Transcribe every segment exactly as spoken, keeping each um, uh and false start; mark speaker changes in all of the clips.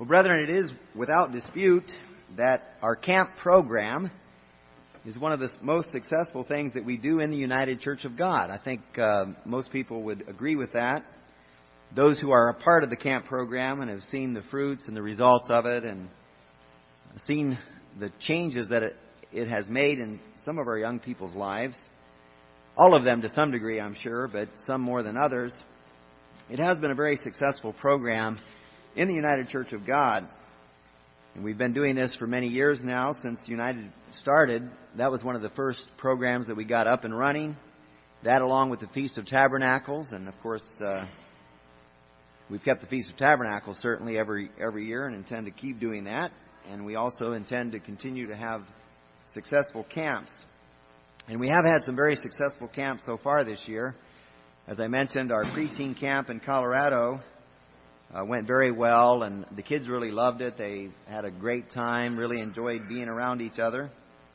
Speaker 1: Well, brethren, it is without dispute that our camp program is one of the most successful things that we do in the United Church of God. I think uh, most people would agree with that. Those who are a part of the camp program and have seen the fruits and the results of it and seen the changes that it, it has made in some of our young people's lives, all of them to some degree, I'm sure, but some more than others, it has been a very successful program in the United Church of God. And we've been doing this for many years now. Since United started, that was one of the first programs that we got up and running. That along with the Feast of Tabernacles. And of course, uh, we've kept the Feast of Tabernacles certainly every every year and intend to keep doing that. And we also intend to continue to have successful camps. And we have had some very successful camps so far this year. As I mentioned, our preteen camp in Colorado Uh, went very well, and the kids really loved it. They had a great time, really enjoyed being around each other.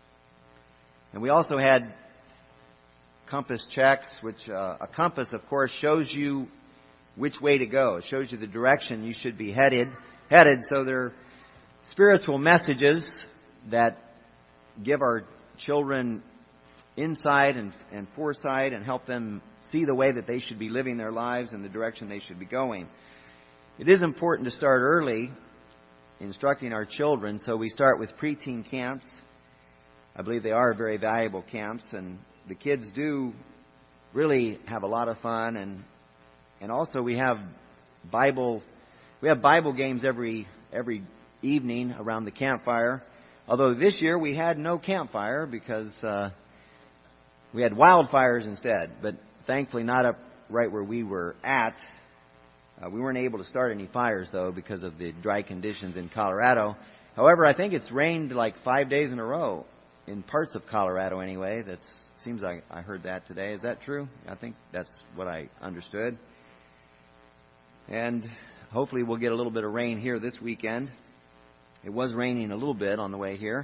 Speaker 1: And we also had compass checks, which uh, a compass, of course, shows you which way to go. It shows you the direction you should be headed. Headed. So they're spiritual messages that give our children insight and, and foresight and help them see the way that they should be living their lives and the direction they should be going. It is important to start early instructing our children, so we start with preteen camps. I believe they are very valuable camps, and the kids do really have a lot of fun, and and also we have Bible we have Bible games every every evening around the campfire. Although this year we had no campfire because uh, we had wildfires instead, but thankfully not up right where we were at. Uh, we weren't able to start any fires, though, because of the dry conditions in Colorado. However, I think it's rained like five days in a row, in parts of Colorado anyway. That seems like I heard that today. Is that true? I think that's what I understood. And hopefully we'll get a little bit of rain here this weekend. It was raining a little bit on the way here.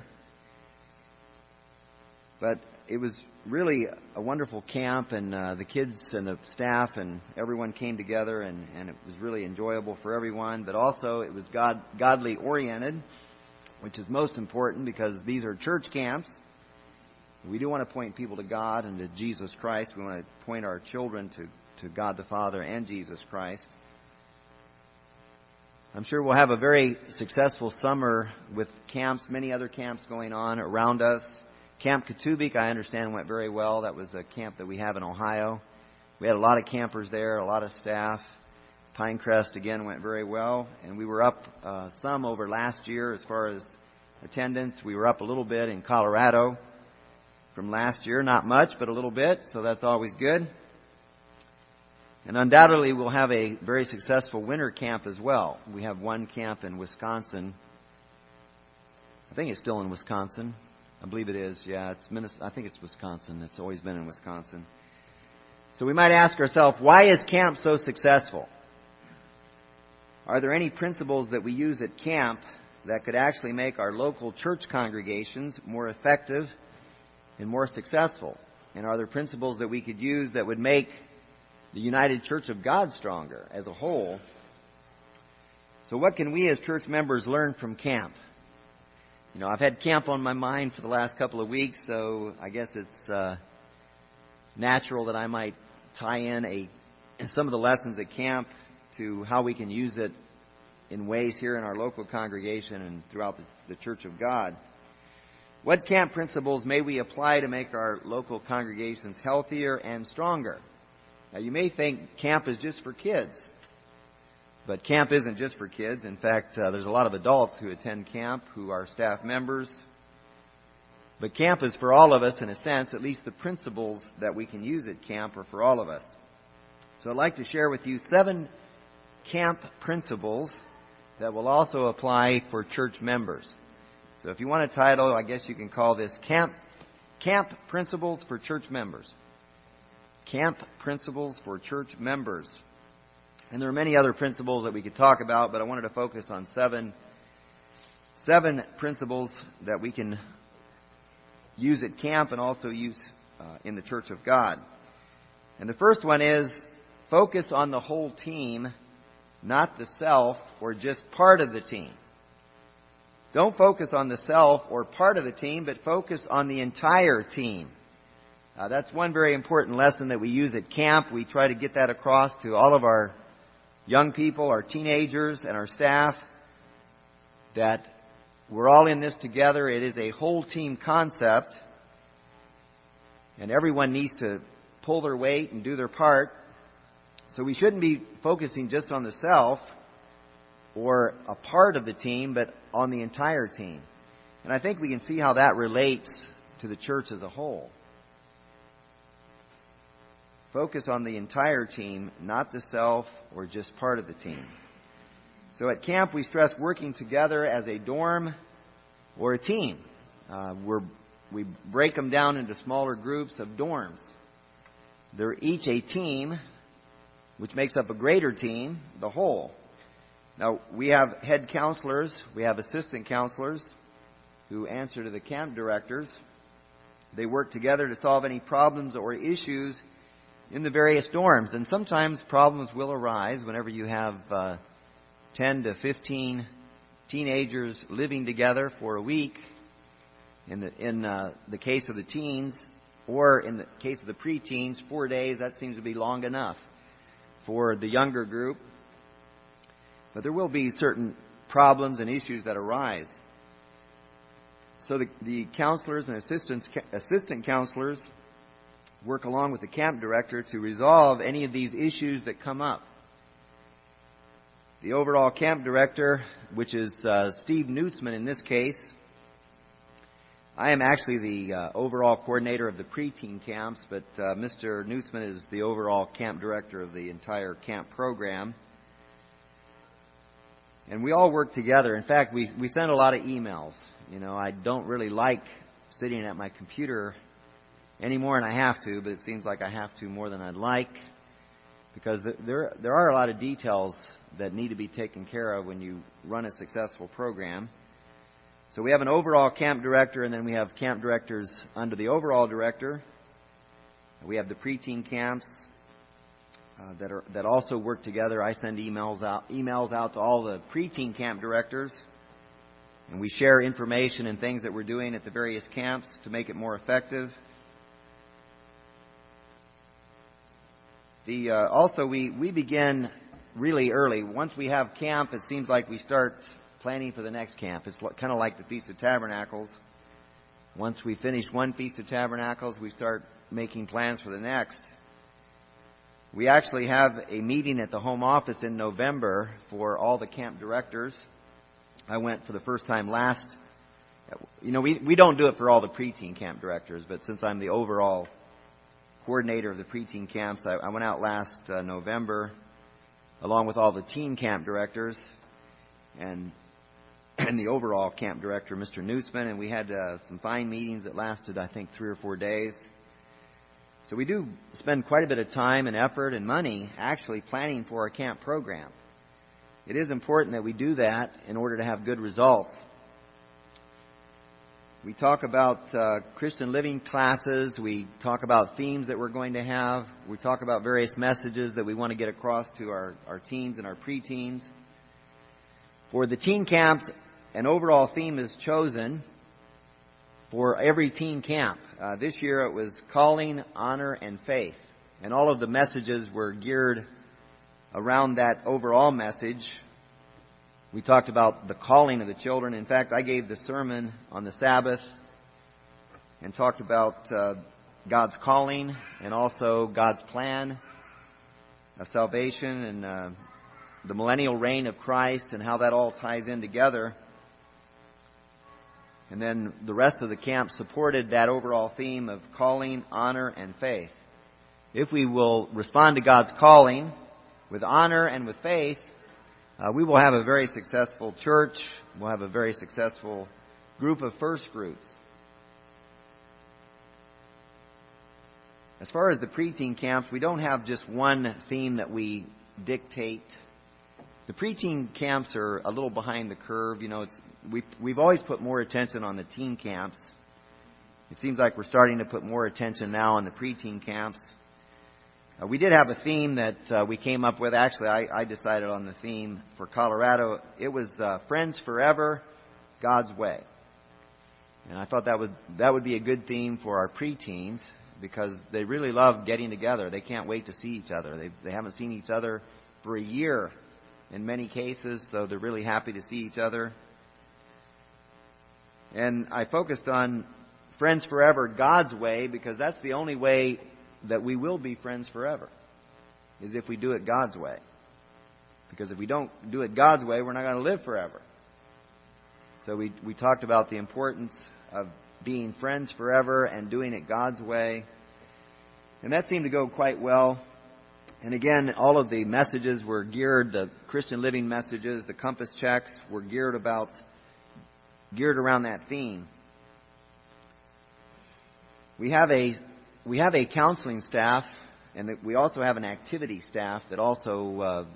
Speaker 1: But it was really a wonderful camp, and uh, the kids and the staff and everyone came together, and, and it was really enjoyable for everyone. But also it was God, godly oriented, which is most important because these are church camps. We do want to point people to God and to Jesus Christ. We want to point our children to, to God the Father and Jesus Christ. I'm sure we'll have a very successful summer with camps, many other camps going on around us. Camp Katubik, I understand, went very well. That was a camp that we have in Ohio. We had a lot of campers there, a lot of staff. Pinecrest, again, went very well. And we were up uh, some over last year as far as attendance. We were up a little bit in Colorado from last year. Not much, but a little bit, so that's always good. And undoubtedly, we'll have a very successful winter camp as well. We have one camp in Wisconsin. I think it's still in Wisconsin. I believe it is, yeah. It's Minnesota. I think it's Wisconsin. It's always been in Wisconsin. So we might ask ourselves, why is camp so successful? Are there any principles that we use at camp that could actually make our local church congregations more effective and more successful? And are there principles that we could use that would make the United Church of God stronger as a whole? So what can we as church members learn from camp? You know, I've had camp on my mind for the last couple of weeks, so I guess it's uh, natural that I might tie in a some of the lessons at camp to how we can use it in ways here in our local congregation and throughout the, the Church of God. What camp principles may we apply to make our local congregations healthier and stronger? Now, you may think camp is just for kids. But camp isn't just for kids. In fact, uh, there's a lot of adults who attend camp who are staff members. But camp is for all of us in a sense. At least the principles that we can use at camp are for all of us. So I'd like to share with you seven camp principles that will also apply for church members. So if you want a title, I guess you can call this Camp, Camp Principles for Church Members. Camp Principles for Church Members. And there are many other principles that we could talk about, but I wanted to focus on seven, seven principles that we can use at camp and also use uh, in the Church of God. And the first one is focus on the whole team not the self or just part of the team. Don't focus on the self or part of the team, but focus on the entire team. Uh, that's one very important lesson that we use at camp. We try to get that across to all of our young people, our teenagers, and our staff, that we're all in this together. It is a whole team concept, and everyone needs to pull their weight and do their part. So we shouldn't be focusing just on the self or a part of the team, but on the entire team. And I think we can see how that relates to the church as a whole. Focus on the entire team, not the self or just part of the team. So at camp, we stress working together as a dorm or a team. Uh, we're, we break them down into smaller groups of dorms. They're each a team, which makes up a greater team, the whole. Now, we have head counselors, we have assistant counselors who answer to the camp directors. They work together to solve any problems or issues in the various dorms. And sometimes problems will arise whenever you have uh, ten to fifteen teenagers living together for a week. In the, in uh, the case of the teens, or in the case of the preteens, four days, that seems to be long enough for the younger group. But there will be certain problems and issues that arise. So the, the counselors and assistants, assistant counselors work along with the camp director to resolve any of these issues that come up. The overall camp director, which is uh, Steve Nutzman in this case, I am actually the uh, overall coordinator of the preteen camps, but uh, Mister Nutzman is the overall camp director of the entire camp program. And we all work together. In fact, we we send a lot of emails. You know, I don't really like sitting at my computer any more than I have to, but it seems like I have to more than I'd like, because there there are a lot of details that need to be taken care of when you run a successful program. So we have an overall camp director, and then we have camp directors under the overall director. We have the preteen camps uh, that are that also work together. I send emails out emails out to all the preteen camp directors, and we share information and things that we're doing at the various camps to make it more effective. The uh, also we we begin really early. Once we have camp, it seems like we start planning for the next camp. It's kind of like the Feast of Tabernacles. Once we finish one Feast of Tabernacles, we start making plans for the next. We actually have a meeting at the home office in November for all the camp directors. I went for the first time last. You know, we, we don't do it for all the preteen camp directors, but since I'm the overall coordinator of the preteen camps, I, I went out last uh, November along with all the teen camp directors and and the overall camp director, Mister Nutzman, and we had uh, some fine meetings that lasted, I think, three or four days. So we do spend quite a bit of time and effort and money actually planning for our camp program. It is important that we do that in order to have good results. We talk about uh, Christian living classes. We talk about themes that we're going to have. We talk about various messages that we want to get across to our, our teens and our preteens. For the teen camps, an overall theme is chosen for every teen camp. Uh, this year it was calling, honor, and faith. And all of the messages were geared around that overall message. We talked about the calling of the children. In fact, I gave the sermon on the Sabbath and talked about uh, God's calling and also God's plan of salvation and uh, the millennial reign of Christ and how that all ties in together. And then the rest of the camp supported that overall theme of calling, honor, and faith. If we will respond to God's calling with honor and with faith, uh, we will have a very successful church. We'll have a very successful group of first fruits. As far as the preteen camps, we don't have just one theme that we dictate. The preteen camps are a little behind the curve. You know, it's, we've, we've always put more attention on the teen camps. It seems like we're starting to put more attention now on the preteen camps. Uh, we did have a theme that uh, we came up with. Actually, I, I decided on the theme for Colorado. It was uh, Friends Forever, God's Way. And I thought that would that would be a good theme for our preteens because they really love getting together. They can't wait to see each other. They they haven't seen each other for a year in many cases, so they're really happy to see each other. And I focused on Friends Forever, God's Way, because that's the only way that we will be friends forever, is if we do it God's way. Because if we don't do it God's way, we're not going to live forever. So we we talked about the importance of being friends forever and doing it God's way. And that seemed to go quite well. And again, all of the messages were geared, the Christian living messages, the compass checks were geared about, geared around that theme. We have a, we have a counseling staff, and we also have an activity staff that also, uh,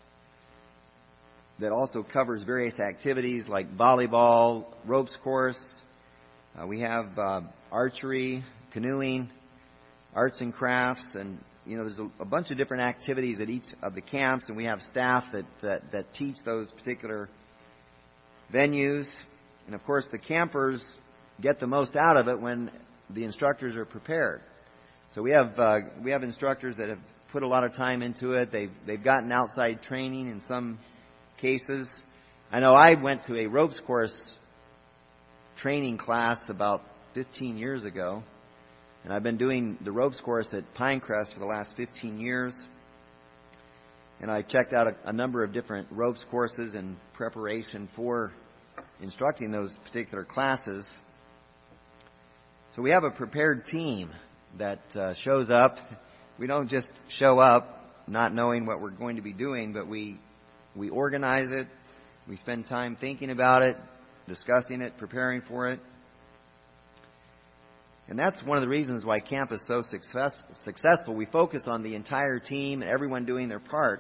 Speaker 1: that also covers various activities like volleyball, ropes course. Uh, we have uh, archery, canoeing, arts and crafts, and you know there's a, a bunch of different activities at each of the camps, and we have staff that, that that teach those particular venues. And of course, the campers get the most out of it when the instructors are prepared. So we have uh, we have instructors that have put a lot of time into it. They've they've gotten outside training in some cases. I know I went to a ropes course training class about fifteen years ago, and I've been doing the ropes course at Pinecrest for the last fifteen years. And I checked out a, a number of different ropes courses in preparation for instructing those particular classes. So we have a prepared team that uh, shows up. We don't just show up not knowing what we're going to be doing, but we we organize it. We spend time thinking about it, discussing it, preparing for it. And that's one of the reasons why camp is so success, successful. We focus on the entire team and everyone doing their part.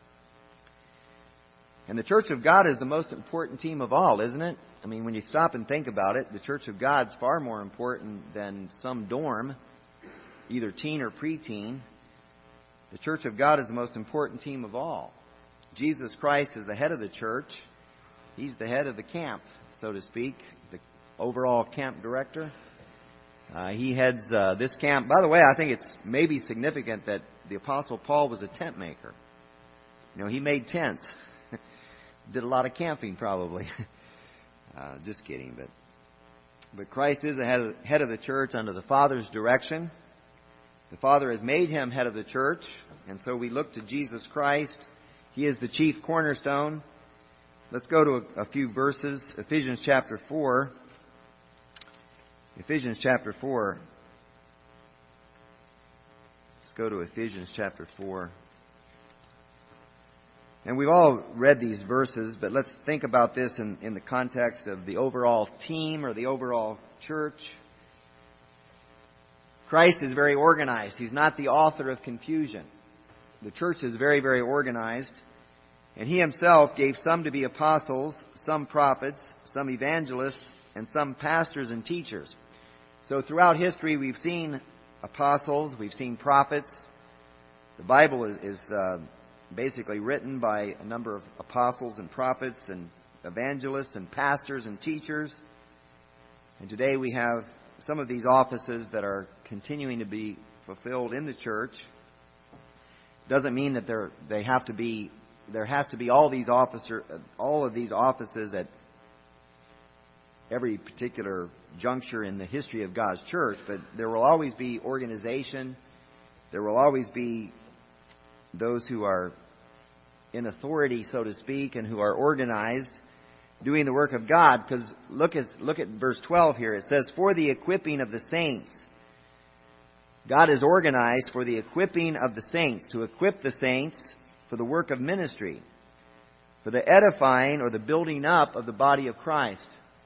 Speaker 1: And the Church of God is the most important team of all, isn't it? I mean, when you stop and think about it, the Church of God's far more important than some dorm, either teen or preteen. The Church of God is the most important team of all. Jesus Christ is the head of the church. He's the head of the camp, so to speak, the overall camp director. Uh, he heads uh, this camp. By the way, I think it's maybe significant that the Apostle Paul was a tent maker. You know, he made tents. Did a lot of camping, probably. uh, just kidding. But but Christ is the head of, head of the church under the Father's direction. The Father has made him head of the church, and so we look to Jesus Christ. He is the chief cornerstone. Let's go to a, a few verses. Ephesians chapter four. Ephesians chapter four. Let's go to Ephesians chapter four. And we've all read these verses, but let's think about this in, in the context of the overall team or the overall church. Christ is very organized. He's not the author of confusion. The church is very, very organized. And he himself gave some to be apostles, some prophets, some evangelists, and some pastors and teachers. So throughout history, we've seen apostles, we've seen prophets. The Bible is, is uh, basically written by a number of apostles and prophets and evangelists and pastors and teachers. And today we have some of these offices that are continuing to be fulfilled in the church. Doesn't mean that they're, they have to be, there has to be all these officer, all of these offices at every particular juncture in the history of God's church, but there will always be organization. There will always be those who are in authority, so to speak, and who are organized, doing the work of God. Because look at look at verse twelve here. It says, "For the equipping of the saints." God is organized for the equipping of the saints, to equip the saints for the work of ministry, for the edifying or the building up of the body of Christ,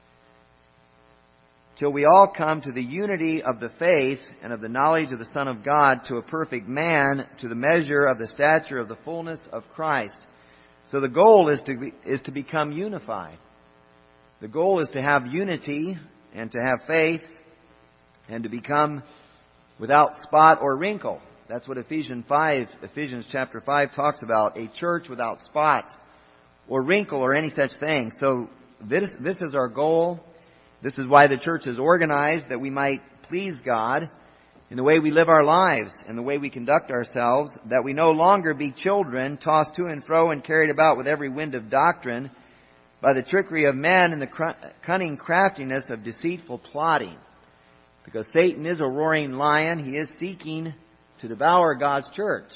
Speaker 1: till we all come to the unity of the faith and of the knowledge of the Son of God, to a perfect man, to the measure of the stature of the fullness of Christ. So the goal is to be, is to become unified. The goal is to have unity and to have faith and to become without spot or wrinkle. That's what Ephesians five, Ephesians chapter five talks about, a church without spot or wrinkle or any such thing. So this, this is our goal. This is why the church is organized, that we might please God in the way we live our lives and the way we conduct ourselves, that we no longer be children tossed to and fro and carried about with every wind of doctrine by the trickery of men and the cunning craftiness of deceitful plotting. Because Satan is a roaring lion, he is seeking to devour God's church.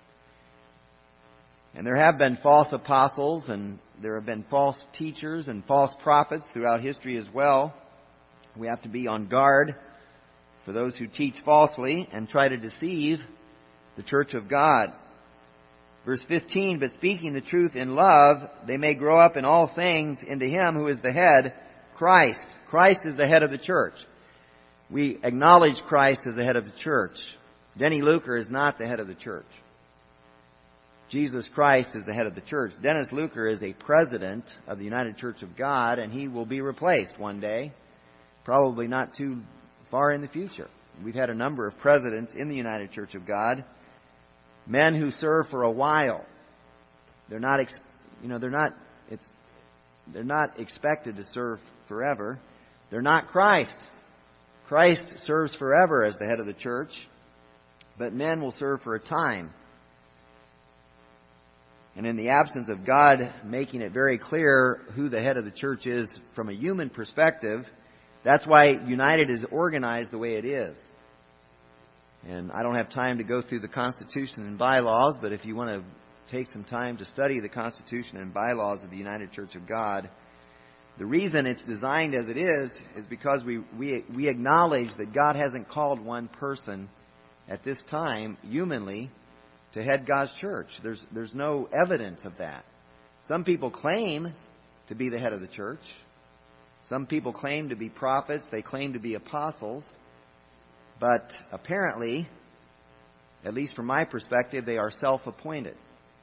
Speaker 1: And there have been false apostles, and there have been false teachers and false prophets throughout history as well. We have to be on guard for those who teach falsely and try to deceive the church of God. Verse fifteen, but speaking the truth in love, they may grow up in all things into Him who is the head, Christ. Christ is the head of the church. We acknowledge Christ as the head of the church. Denny Luker is not the head of the church. Jesus Christ is the head of the church. Dennis Luker is a president of the United Church of God, and he will be replaced one day, probably not too far in the future. We've had a number of presidents in the United Church of God, men who serve for a while. They're not, ex- you know, they're not. It's they're not expected to serve forever. They're not Christ. Christ serves forever as the head of the church, but men will serve for a time. And in the absence of God making it very clear who the head of the church is from a human perspective, that's why United is organized the way it is. And I don't have time to go through the Constitution and bylaws, but if you want to take some time to study the Constitution and bylaws of the United Church of God, the reason it's designed as it is is because we, we, we acknowledge that God hasn't called one person at this time, humanly, to head God's church. There's, there's no evidence of that. Some people claim to be the head of the church. Some people claim to be prophets. They claim to be apostles. But apparently, at least from my perspective, they are self-appointed.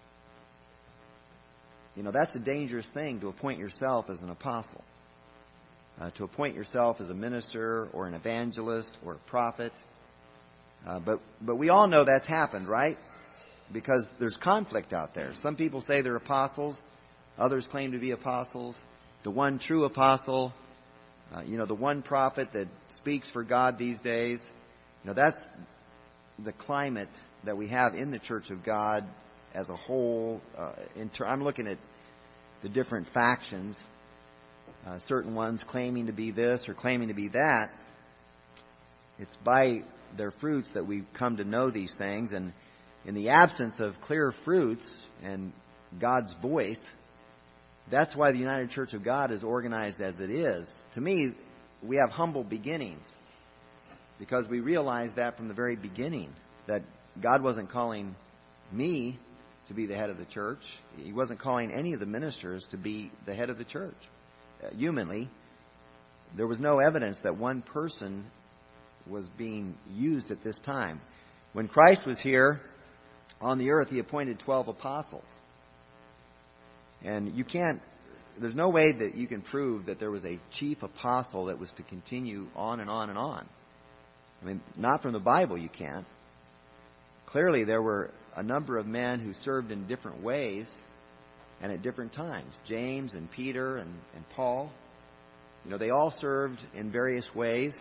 Speaker 1: You know, that's a dangerous thing, to appoint yourself as an apostle. Uh, to appoint yourself as a minister or an evangelist or a prophet. Uh, but, but we all know that's happened, right? Because there's conflict out there. Some people say they're apostles. Others claim to be apostles. The one true apostle, uh, you know, the one prophet that speaks for God these days. You know, that's the climate that we have in the Church of God as a whole. Uh, in ter- I'm looking at the different factions. Uh, certain ones claiming to be this or claiming to be that. It's by their fruits that we come to know these things. And in the absence of clear fruits and God's voice, that's why the United Church of God is organized as it is. To me, we have humble beginnings because we realized that from the very beginning, that God wasn't calling me to be the head of the church. He wasn't calling any of the ministers to be the head of the church. Uh, humanly, there was no evidence that one person was being used at this time. When Christ was here on the earth, He appointed twelve apostles. And you can't, there's no way that you can prove that there was a chief apostle that was to continue on and on and on. I mean, not from the Bible you can't. Clearly there were a number of men who served in different ways and at different times. James and Peter and, and Paul. You know, they all served in various ways.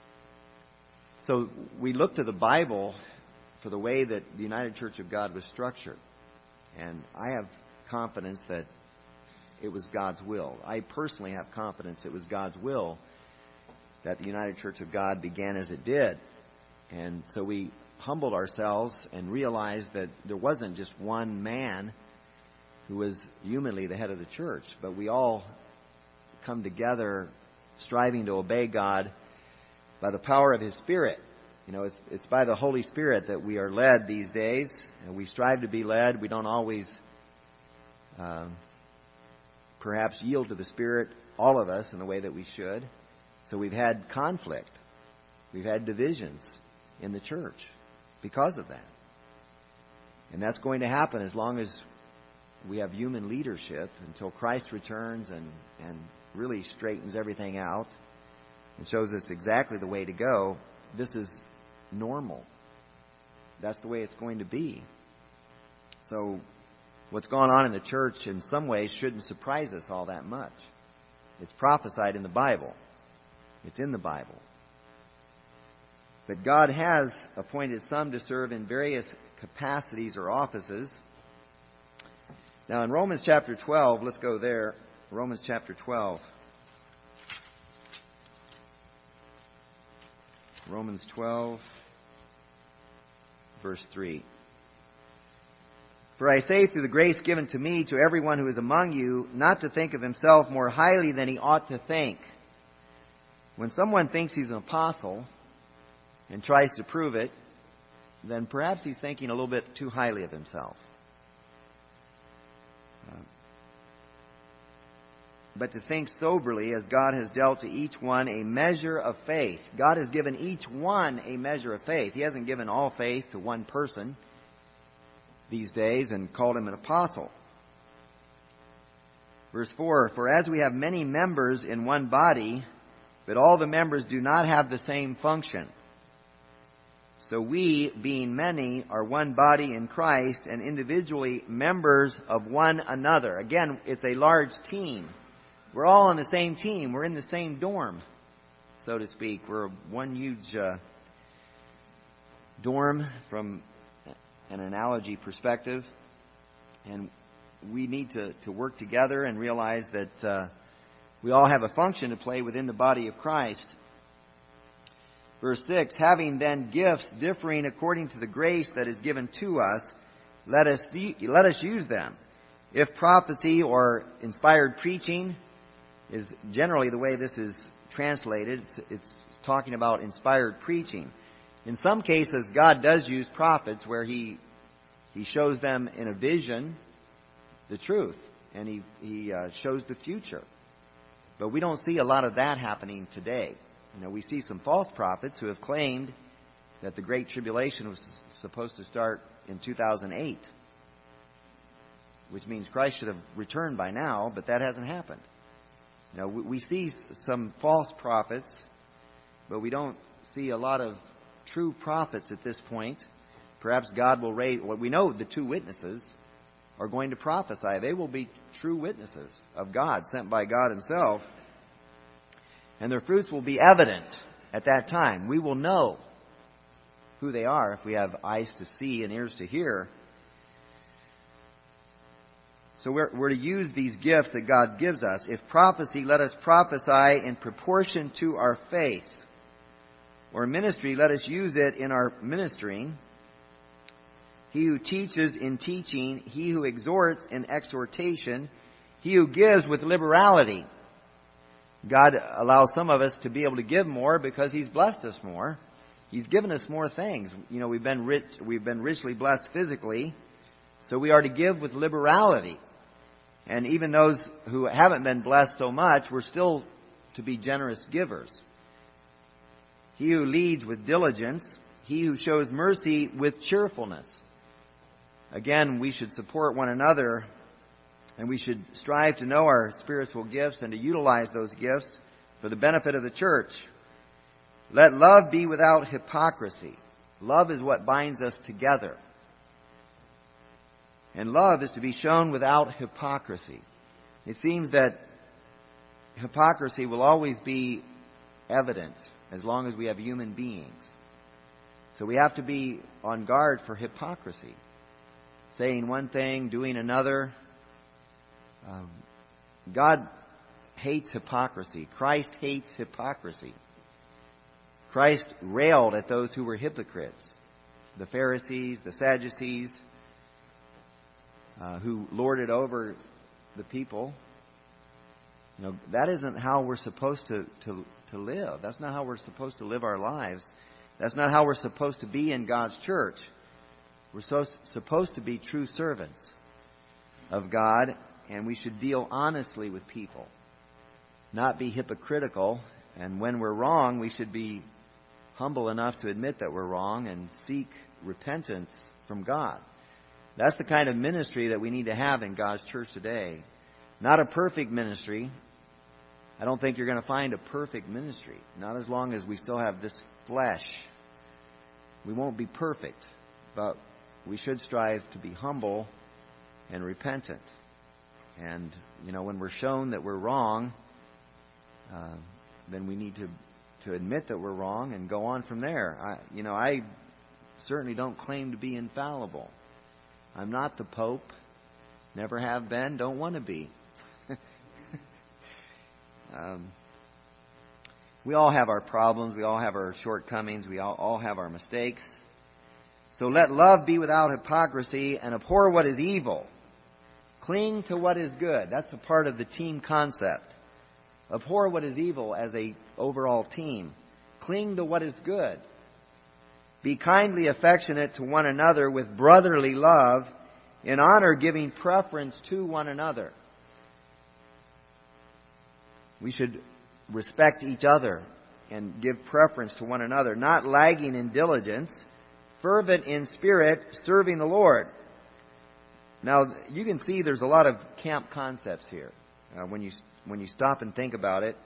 Speaker 1: So we look to the Bible for the way that the United Church of God was structured. And I have confidence that it was God's will. I personally have confidence it was God's will that the United Church of God began as it did. And so we humbled ourselves and realized that there wasn't just one man who was humanly the head of the church, but we all come together striving to obey God by the power of His Spirit. You know, it's, it's by the Holy Spirit that we are led these days, and we strive to be led. We don't always uh, perhaps yield to the Spirit, all of us, in the way that we should. So we've had conflict. We've had divisions in the church because of that. And that's going to happen as long as we have human leadership, until Christ returns and, and really straightens everything out and shows us exactly the way to go. This is normal. that's the way it's going to be. So what's going on in the church in some ways shouldn't surprise us all that much. It's prophesied in the Bible. It's in the Bible. But God has appointed some to serve in various capacities or offices. Now in Romans chapter twelve, let's go there. Romans chapter twelve. Romans twelve, verse three. For I say through the grace given to me to everyone who is among you, not to think of himself more highly than he ought to think. When someone thinks he's an apostle and tries to prove it, then perhaps he's thinking a little bit too highly of himself. Uh, but to think soberly, as God has dealt to each one a measure of faith. God has given each one a measure of faith. He hasn't given all faith to one person these days and called him an apostle. Verse four, for as we have many members in one body, but all the members do not have the same function. So we, being many, are one body in Christ and individually members of one another. Again, it's a large team. We're all on the same team. We're in the same dorm, so to speak. We're one huge uh, dorm from an analogy perspective. And we need to, to work together and realize that uh, we all have a function to play within the body of Christ. Verse six, having then gifts differing according to the grace that is given to us, let us de- let us use them. If prophecy or inspired preaching is generally the way this is translated, it's, it's talking about inspired preaching. In some cases, God does use prophets where He He shows them in a vision the truth, and He He uh, shows the future. But we don't see a lot of that happening today. You know, we see some false prophets who have claimed that the Great Tribulation was supposed to start in two thousand eight, which means Christ should have returned by now, but that hasn't happened. You know, we, we see some false prophets, but we don't see a lot of true prophets at this point. Perhaps God will raise, well, we know the two witnesses are going to prophesy. They will be true witnesses of God, sent by God Himself. And their fruits will be evident at that time. We will know who they are if we have eyes to see and ears to hear. So we're, we're to use these gifts that God gives us. If prophecy, let us prophesy in proportion to our faith. Or ministry, let us use it in our ministering. He who teaches in teaching, he who exhorts in exhortation, he who gives with liberality. God allows some of us to be able to give more because He's blessed us more. He's given us more things. You know, we've been rich, we've been richly blessed physically, so we are to give with liberality. And even those who haven't been blessed so much, we're still to be generous givers. He who leads with diligence, he who shows mercy with cheerfulness. Again, we should support one another, and we should strive to know our spiritual gifts and to utilize those gifts for the benefit of the church. Let love be without hypocrisy. Love is what binds us together. And love is to be shown without hypocrisy. It seems that hypocrisy will always be evident as long as we have human beings. So we have to be on guard for hypocrisy. Saying one thing, doing another. Um, God hates hypocrisy. Christ hates hypocrisy. Christ railed at those who were hypocrites. The Pharisees, the Sadducees, uh, who lorded over the people. You know, that isn't how we're supposed to, to, to live. That's not how we're supposed to live our lives. That's not how we're supposed to be in God's church. We're so, supposed to be true servants of God, and we should deal honestly with people, not be hypocritical. And when we're wrong, we should be humble enough to admit that we're wrong and seek repentance from God. That's the kind of ministry that we need to have in God's church today. Not a perfect ministry. I don't think you're going to find a perfect ministry. Not as long as we still have this flesh. We won't be perfect. but we should strive to be humble and repentant. And, you know, when we're shown that we're wrong, uh, then we need to, to admit that we're wrong and go on from there. I, you know, I certainly don't claim to be infallible. I'm not the Pope. Never have been. Don't want to be. um, we all have our problems. We all have our shortcomings. We all, all have our mistakes. So let love be without hypocrisy and abhor what is evil. Cling to what is good. That's a part of the team concept. Abhor what is evil as a overall team. Cling to what is good. Be kindly affectionate to one another with brotherly love, in honor giving preference to one another. We should respect each other and give preference to one another, not lagging in diligence, fervent in spirit, serving the Lord. Now, you can see there's a lot of camp concepts here uh, when you when you stop and think about it.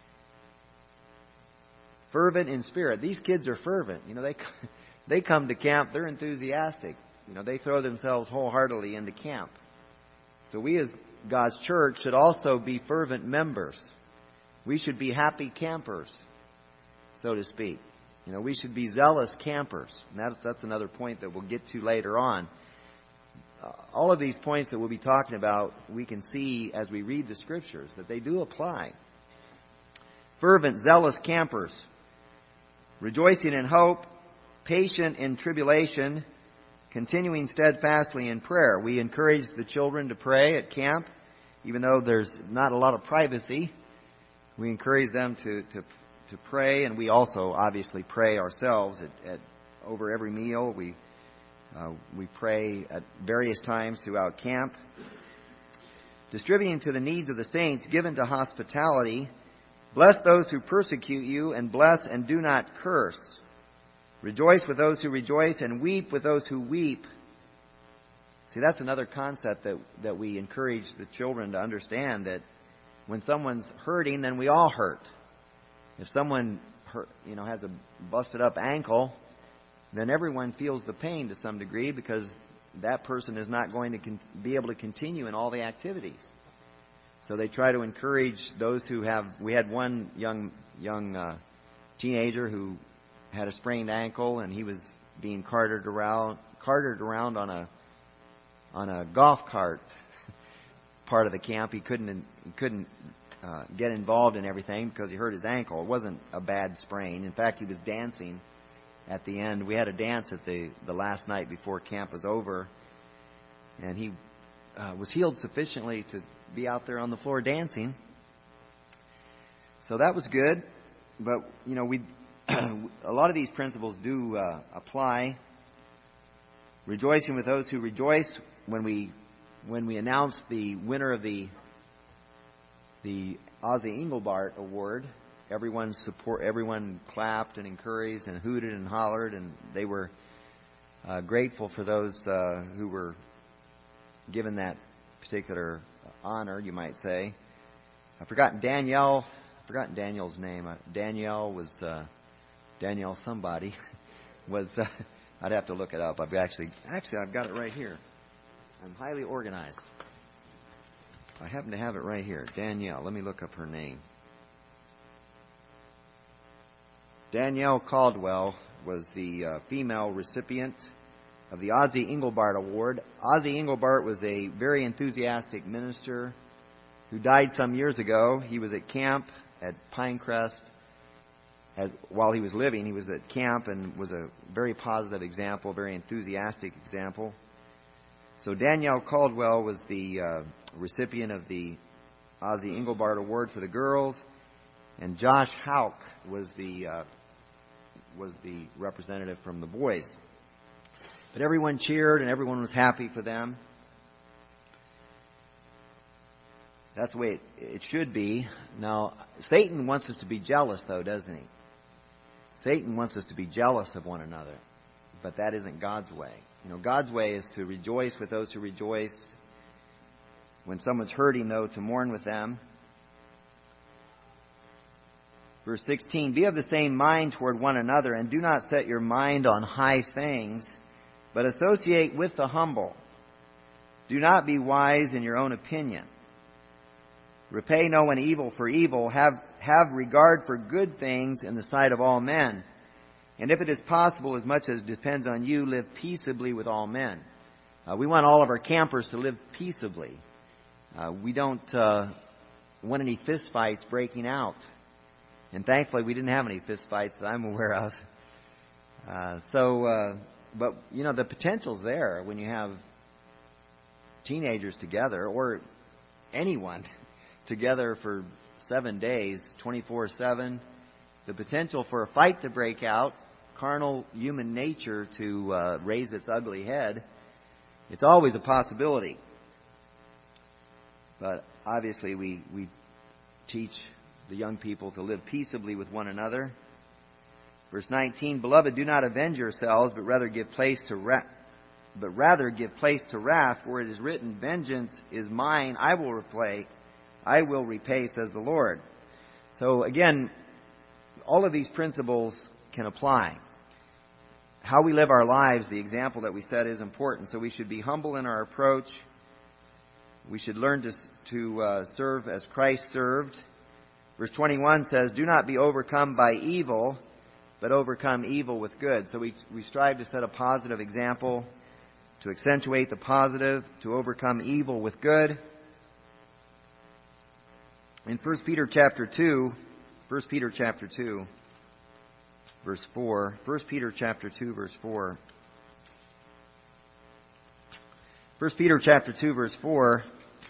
Speaker 1: Fervent in spirit. These kids are fervent. You know, they they come to camp. They're enthusiastic. You know, they throw themselves wholeheartedly into camp. So we as God's church should also be fervent members. We should be happy campers, so to speak. You know, we should be zealous campers. And that's, that's another point that we'll get to later on. Uh, all of these points that we'll be talking about, we can see as we read the Scriptures that they do apply. Fervent, zealous campers, rejoicing in hope, patient in tribulation, continuing steadfastly in prayer. We encourage the children to pray at camp, even though there's not a lot of privacy. We encourage them to, to, to pray, and we also obviously pray ourselves at, at over every meal. We uh, we pray at various times throughout camp. Distributing to the needs of the saints, given to hospitality. Bless those who persecute you, and bless and do not curse. Rejoice with those who rejoice, and weep with those who weep. See, that's another concept that, that we encourage the children to understand, that when someone's hurting, then we all hurt. If someone hurt, you know, has a busted up ankle, then everyone feels the pain to some degree, because that person is not going to con- be able to continue in all the activities. So they try to encourage those who have. We had one young young uh, teenager who had a sprained ankle, and he was being carted around carted around on a on a golf cart part of the camp. He couldn't he couldn't uh, get involved in everything because he hurt his ankle. It wasn't a bad sprain. In fact, he was dancing at the end. We had a dance at the the last night before camp was over, and he uh, was healed sufficiently to be out there on the floor dancing. So that was good. But you know, we a lot of these principles do uh, apply. Rejoicing with those who rejoice. When we when we announced the winner of the the Ozzie Engelbart Award, everyone support everyone clapped and encouraged and hooted and hollered, and they were uh, grateful for those uh, who were given that particular honor, you might say. I've forgotten Danielle. I've forgotten Danielle's name. Uh, Danielle was uh, Danielle somebody was. Uh, I'd have to look it up. I've actually actually I've got it right here. I'm highly organized. I happen to have it right here. Danielle. Let me look up her name. Danielle Caldwell was the uh, female recipient of the Ozzie Engelbart Award. Ozzie Engelbart was a very enthusiastic minister who died some years ago. He was at camp at Pinecrest. As, while he was living, he was at camp and was a very positive example, very enthusiastic example. So Danielle Caldwell was the uh, recipient of the Ozzie Engelbart Award for the girls, and Josh Hauk was the uh, was the representative from the boys. But everyone cheered and everyone was happy for them. That's the way it, it should be. Now, Satan wants us to be jealous, though, doesn't he? Satan wants us to be jealous of one another. But that isn't God's way. You know, God's way is to rejoice with those who rejoice. When someone's hurting, though, to mourn with them. Verse sixteen, be of the same mind toward one another, and do not set your mind on high things, but associate with the humble. Do not be wise in your own opinion. Repay no one evil for evil. Have, have regard for good things in the sight of all men. And if it is possible, as much as depends on you, live peaceably with all men. Uh, we want all of our campers to live peaceably. Uh, we don't uh, want any fist fights breaking out. And thankfully, we didn't have any fist fights that I'm aware of. Uh, so, uh, but, you know, the potential's there when you have teenagers together, or anyone together for seven days, twenty-four seven. The potential for a fight to break out, carnal human nature to uh, raise its ugly head, it's always a possibility. But obviously we, we teach the young people to live peaceably with one another. Verse nineteen, Beloved, do not avenge yourselves, but rather give place to wrath. But rather give place to wrath, for it is written, Vengeance is mine, I will repay, I will repay, says the Lord. So again, all of these principles can apply. How we live our lives, the example that we set, is important. So we should be humble in our approach. We should learn to, to uh, serve as Christ served. Verse twenty-one says, Do not be overcome by evil, but overcome evil with good. So we, we strive to set a positive example, to accentuate the positive, to overcome evil with good. In First Peter chapter two, First Peter chapter two, verse four. First Peter chapter two, verse four. First Peter chapter two, verse four.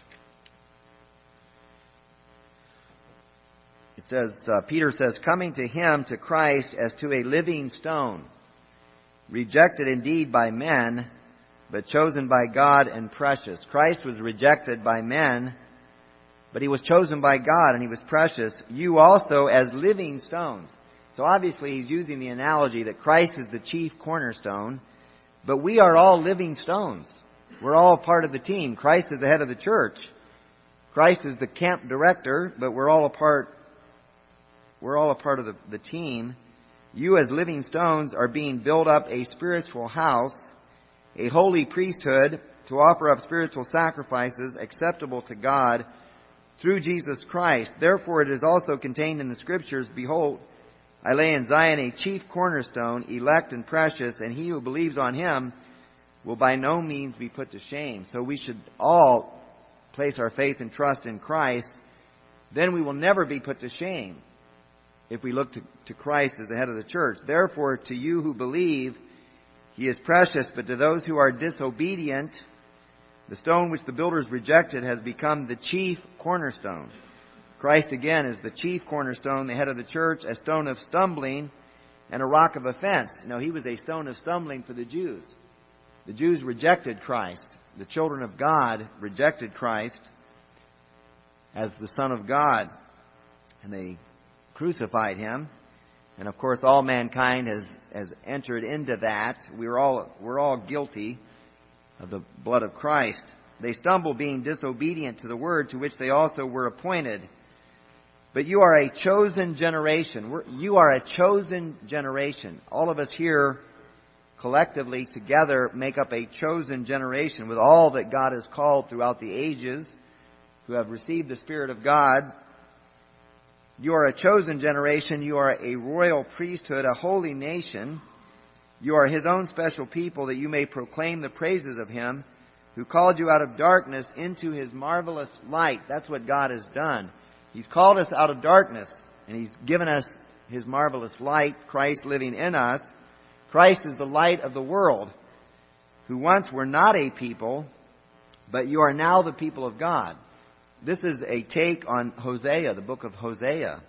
Speaker 1: It says, uh, Peter says, Coming to him, to Christ, as to a living stone, rejected indeed by men, but chosen by God and precious. Christ was rejected by men, but he was chosen by God and he was precious. You also as living stones. So obviously he's using the analogy that Christ is the chief cornerstone, but we are all living stones. We're all part of the team. Christ is the head of the church. Christ is the camp director, but we're all a part, we're all a part of the, the team. You as living stones are being built up a spiritual house, a holy priesthood, to offer up spiritual sacrifices acceptable to God through Jesus Christ. Therefore it is also contained in the Scriptures, Behold, I lay in Zion a chief cornerstone, elect and precious, and he who believes on him will by no means be put to shame. So we should all place our faith and trust in Christ. Then we will never be put to shame if we look to, to Christ as the head of the church. Therefore, to you who believe, he is precious, but to those who are disobedient, the stone which the builders rejected has become the chief cornerstone. Christ again is the chief cornerstone, the head of the church, a stone of stumbling and a rock of offense. No, he was a stone of stumbling for the Jews. The Jews rejected Christ. The children of God rejected Christ as the Son of God. And they crucified him. And of course all mankind has, has entered into that. We're all, we're all guilty of the blood of Christ. They stumble being disobedient to the word to which they also were appointed. But you are a chosen generation. We're, you are a chosen generation. All of us here collectively together make up a chosen generation with all that God has called throughout the ages who have received the Spirit of God. You are a chosen generation. You are a royal priesthood, a holy nation. You are his own special people, that you may proclaim the praises of him who called you out of darkness into his marvelous light. That's what God has done. He's called us out of darkness, and he's given us his marvelous light, Christ living in us. Christ is the light of the world, who once were not a people, but you are now the people of God. This is a take on Hosea, the book of Hosea.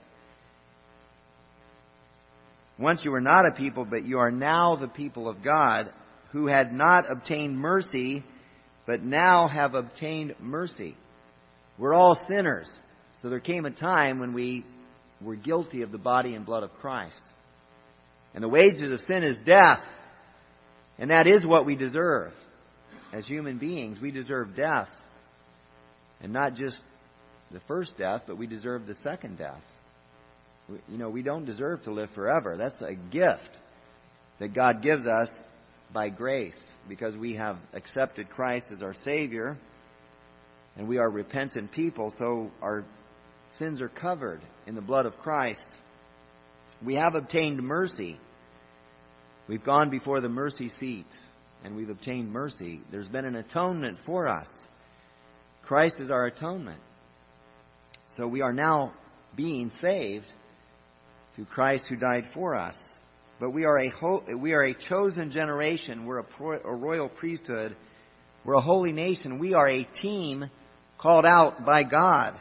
Speaker 1: Once you were not a people, but you are now the people of God, who had not obtained mercy, but now have obtained mercy. We're all sinners. So there came a time when we were guilty of the body and blood of Christ. And the wages of sin is death. And that is what we deserve. As human beings, we deserve death. And not just the first death, but we deserve the second death. We, you know, we don't deserve to live forever. That's a gift that God gives us by grace. because we have accepted Christ as our Savior, and we are repentant people, so our sins are covered in the blood of Christ. We have obtained mercy. We've gone before the mercy seat, and we've obtained mercy. There's been an atonement for us. Christ is our atonement. So we are now being saved through Christ who died for us. But we are a ho- we are a chosen generation. We're a, pro- a royal priesthood. We're a holy nation. We are a team called out by God.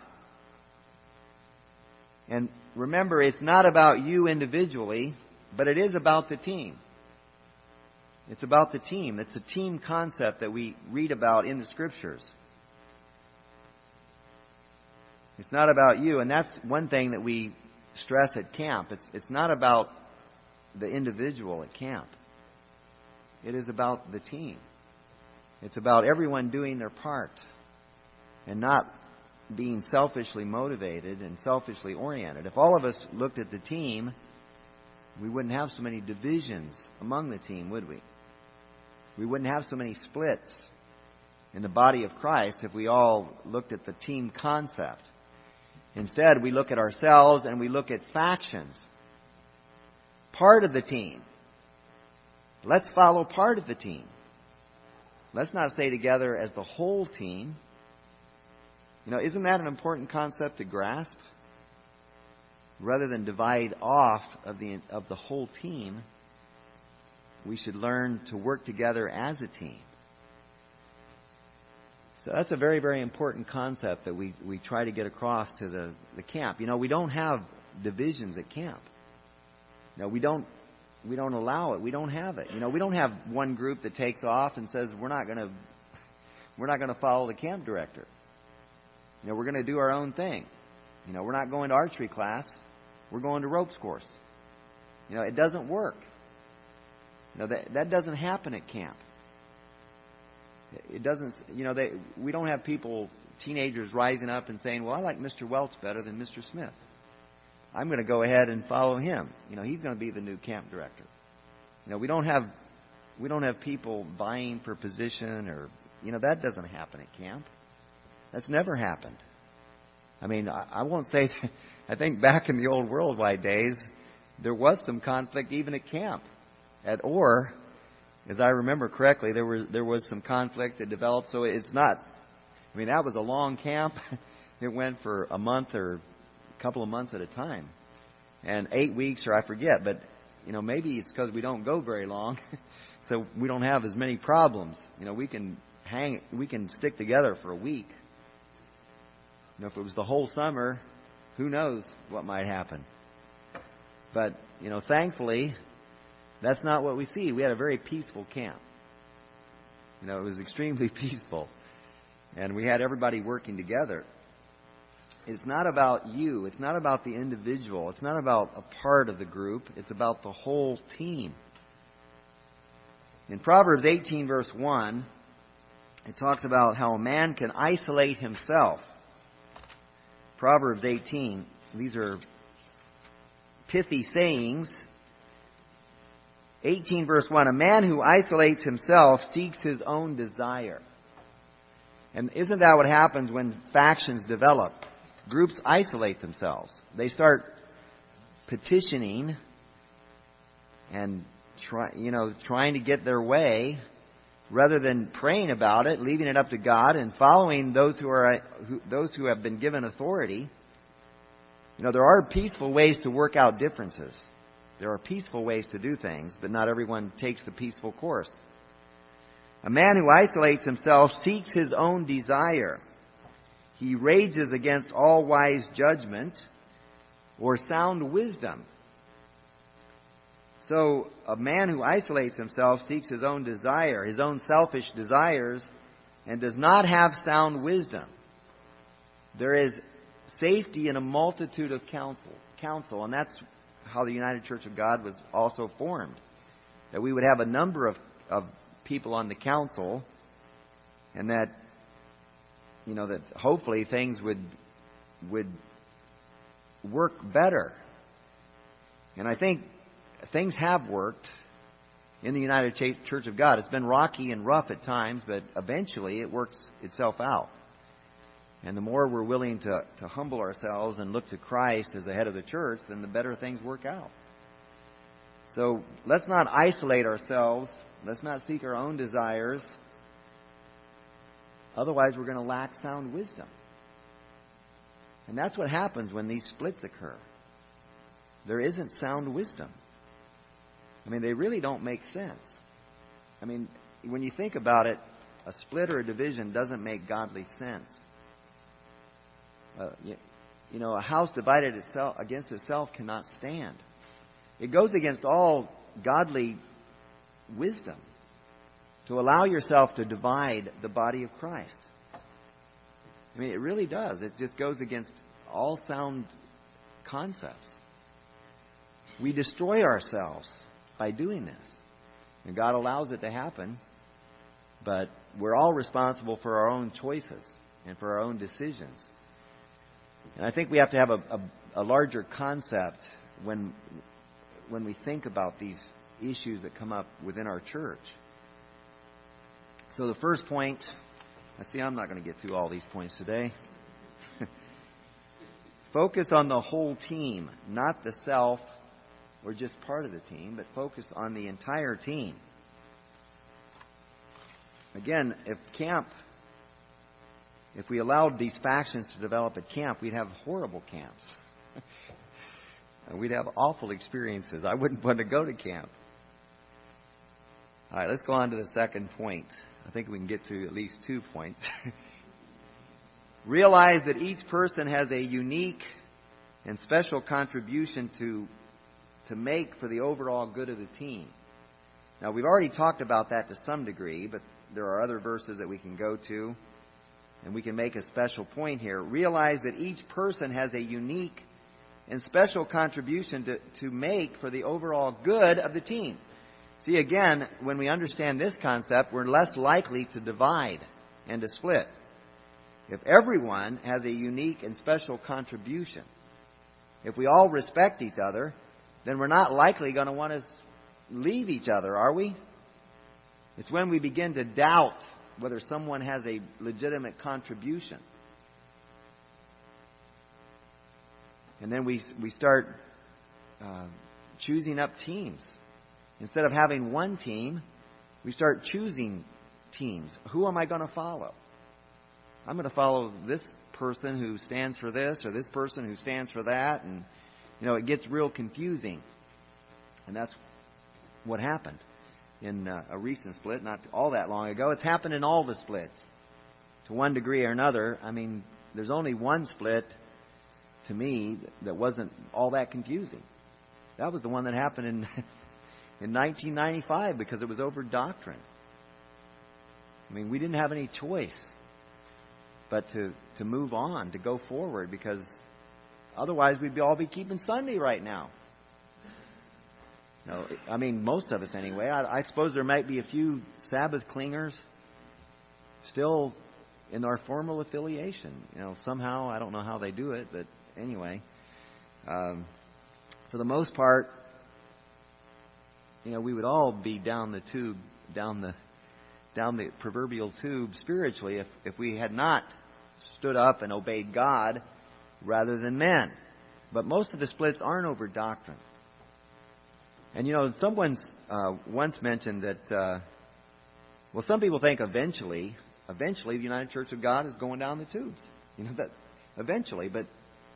Speaker 1: And remember, it's not about you individually, but it is about the team. It's about the team. It's a team concept that we read about in the Scriptures. It's not about you, and that's one thing that we stress at camp. It's it's not about the individual at camp. It is about the team. It's about everyone doing their part and not being selfishly motivated and selfishly oriented. If all of us looked at the team, we wouldn't have so many divisions among the team, would we? We wouldn't have so many splits in the body of Christ if we all looked at the team concept. Instead, we look at ourselves and we look at factions. Part of the team. Let's follow part of the team. Let's not stay together as the whole team. You know, isn't that an important concept to grasp? Rather than divide off of the of the whole team, we should learn to work together as a team. So that's a very, very important concept that we, we try to get across to the, the camp. You know, we don't have divisions at camp. No, we don't we don't allow it. We don't have it. You know, we don't have one group that takes off and says we're not gonna we're not gonna follow the camp director. You know, we're gonna do our own thing. You know, we're not going to archery class, we're going to ropes course. You know, it doesn't work. You know, that that doesn't happen at camp. It doesn't, you know, they, we don't have people, teenagers rising up and saying, well, I like Mister Welch better than Mister Smith. I'm going to go ahead and follow him. You know, he's going to be the new camp director. You know, we don't have, we don't have people vying for position or, you know, that doesn't happen at camp. That's never happened. I mean, I, I won't say, that, I think back in the old worldwide days, there was some conflict even at camp. At Orr, as I remember correctly, there was there was some conflict that developed. So it's not, I mean, that was a long camp. It went for a month or a couple of months at a time. And eight weeks or I forget. But, you know, maybe it's because we don't go very long. So we don't have as many problems. You know, we can hang, we can stick together for a week. You know, if it was the whole summer, who knows what might happen. But, you know, thankfully, that's not what we see. We had a very peaceful camp. You know, it was extremely peaceful. And we had everybody working together. It's not about you. It's not about the individual. It's not about a part of the group. It's about the whole team. In Proverbs eighteen, verse one, it talks about how a man can isolate himself. Proverbs eighteen, these are pithy sayings. eighteen verse one, a man who isolates himself seeks his own desire. And isn't that what happens when factions develop? Groups isolate themselves. They start petitioning and try, you know, trying to get their way rather than praying about it, leaving it up to God and following those who are who, those who have been given authority. You know, there are peaceful ways to work out differences. There are peaceful ways to do things, but not everyone takes the peaceful course. A man who isolates himself seeks his own desire. He rages against all wise judgment or sound wisdom. So a man who isolates himself seeks his own desire, his own selfish desires, and does not have sound wisdom. There is safety in a multitude of counsel, counsel, and that's how the United Church of God was also formed. That we would have a number of, of people on the council, and that, you know, that hopefully things would would work better. And I think things have worked in the United Church of God. It's been rocky and rough at times, but eventually it works itself out. And the more we're willing to, to humble ourselves and look to Christ as the head of the church, then the better things work out. So let's not isolate ourselves. Let's not seek our own desires. Otherwise, we're going to lack sound wisdom. And that's what happens when these splits occur. There isn't sound wisdom. I mean, they really don't make sense. I mean, when you think about it, a split or a division doesn't make godly sense. Uh, you, you know, a house divided itself against itself cannot stand. It goes against all godly wisdom to allow yourself to divide the body of Christ. I mean, it really does. It just goes against all sound concepts. We destroy ourselves by doing this. And God allows it to happen, but we're all responsible for our own choices and for our own decisions. And I think we have to have a, a, a larger concept when when we think about these issues that come up within our church. So the first point, I see I'm not going to get through all these points today. Focus on the whole team, not the self or just part of the team, but focus on the entire team. Again, if camp, if we allowed these factions to develop at camp, we'd have horrible camps. And we'd have awful experiences. I wouldn't want to go to camp. All right, let's go on to the second point. I think we can get through at least two points. Realize that each person has a unique and special contribution to, to make for the overall good of the team. Now, we've already talked about that to some degree, but there are other verses that we can go to, and we can make a special point here. Realize that each person has a unique and special contribution to, to make for the overall good of the team. See, again, when we understand this concept, we're less likely to divide and to split. If everyone has a unique and special contribution, if we all respect each other, then we're not likely going to want to leave each other, are we? It's when we begin to doubt whether someone has a legitimate contribution. And then we we start uh, choosing up teams. Instead of having one team, we start choosing teams. Who am I going to follow? I'm going to follow this person who stands for this or this person who stands for that. And, you know, it gets real confusing. And that's what happened in uh, a recent split, not all that long ago. It's happened in all the splits to one degree or another. I mean, there's only one split to me that wasn't all that confusing. That was the one that happened in in nineteen ninety-five because it was over doctrine. I mean, we didn't have any choice but to, to move on, to go forward, because otherwise we'd be all be keeping Sunday right now. You know, I mean, most of us anyway. I, I suppose there might be a few Sabbath clingers still in our formal affiliation. You know, somehow, I don't know how they do it, but anyway, um, for the most part, you know, we would all be down the tube, down the down the proverbial tube spiritually if, if we had not stood up and obeyed God rather than men. But most of the splits aren't over doctrine. And, you know, someone uh, once mentioned that, uh, well, some people think eventually, eventually the United Church of God is going down the tubes. You know, that eventually, but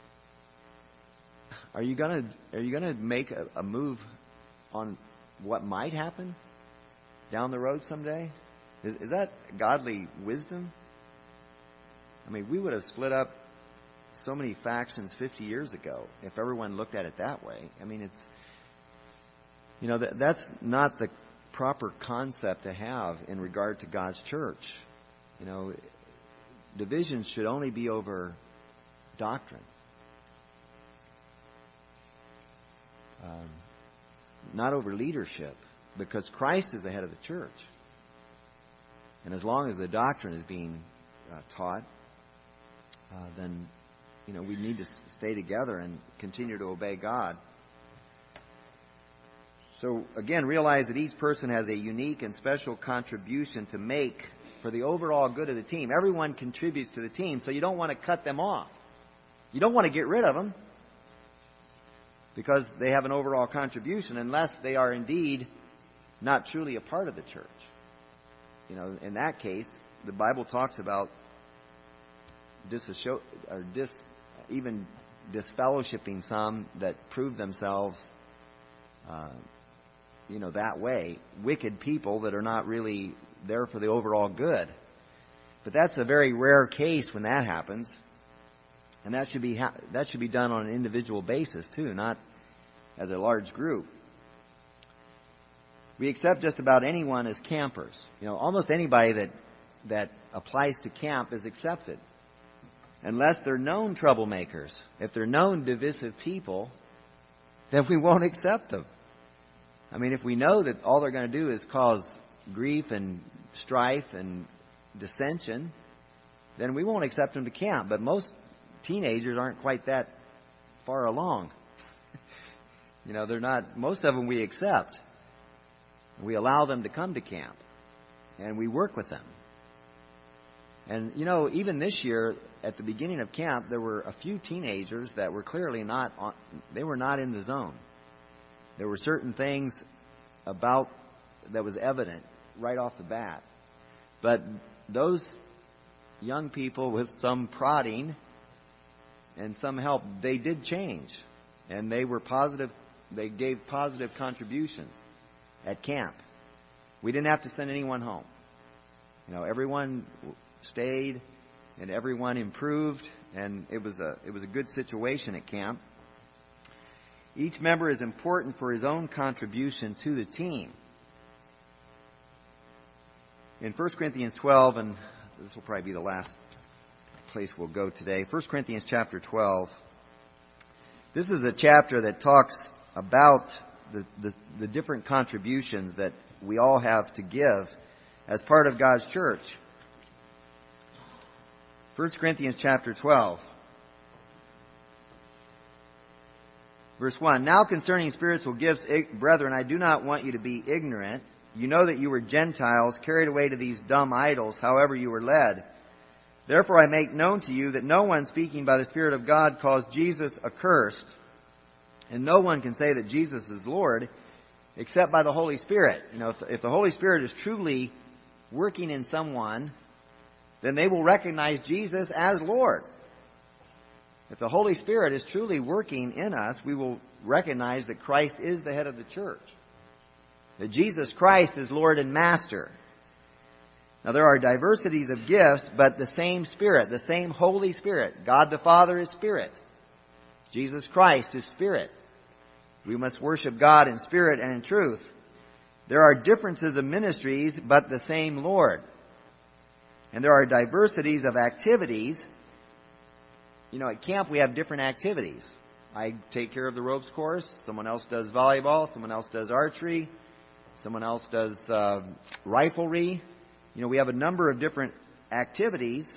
Speaker 1: are you gonna are you gonna make a, a move on what might happen down the road someday? Is, is that godly wisdom? I mean, we would have split up so many factions fifty years ago if everyone looked at it that way. I mean, it's, you know, that, that's not the proper concept to have in regard to God's church. You know, divisions should only be over doctrine. Um, not over leadership, because Christ is the head of the church. And as long as the doctrine is being uh, taught, uh, then, you know, we need to stay together and continue to obey God. So again, realize that each person has a unique and special contribution to make for the overall good of the team. Everyone contributes to the team, so you don't want to cut them off. You don't want to get rid of them because they have an overall contribution unless they are indeed not truly a part of the church. You know, in that case, the Bible talks about disassoci- or dis, even disfellowshipping some that prove themselves, uh, you know, that way. Wicked people that are not really there for the overall good. But that's a very rare case when that happens, and that should be ha- that should be done on an individual basis too, not as a large group. We accept just about anyone as campers. You know, almost anybody that that applies to camp is accepted, unless they're known troublemakers. If they're known divisive people, then we won't accept them. I mean, if we know that all they're going to do is cause grief and strife and dissension, then we won't accept them to camp. But most teenagers aren't quite that far along. You know, they're not, most of them we accept. We allow them to come to camp, and we work with them. And, you know, even this year, at the beginning of camp, there were a few teenagers that were clearly not, on, they were not in the zone. There were certain things about that was evident right off the bat. But those young people, with some prodding and some help, they did change. And they were positive, they gave positive contributions at camp. We didn't have to send anyone home. You know, everyone stayed and everyone improved, and it was a it was a good situation at camp. Each member is important for his own contribution to the team. In First Corinthians twelve, and this will probably be the last place we'll go today, First Corinthians chapter twelve. This is a chapter that talks about the, the, the different contributions that we all have to give as part of God's church. First Corinthians chapter twelve. Verse one, now concerning spiritual gifts, brethren, I do not want you to be ignorant. You know that you were Gentiles, carried away to these dumb idols, however you were led. Therefore I make known to you that no one speaking by the Spirit of God calls Jesus accursed, and no one can say that Jesus is Lord except by the Holy Spirit. You know, if, if the Holy Spirit is truly working in someone, then they will recognize Jesus as Lord. If the Holy Spirit is truly working in us, we will recognize that Christ is the head of the church, that Jesus Christ is Lord and Master. Now there are diversities of gifts, but the same Spirit, the same Holy Spirit. God the Father is Spirit. Jesus Christ is Spirit. We must worship God in spirit and in truth. There are differences of ministries, but the same Lord. And there are diversities of activities. You know, at camp we have different activities. I take care of the ropes course. Someone else does volleyball. Someone else does archery. Someone else does uh, riflery. You know, we have a number of different activities,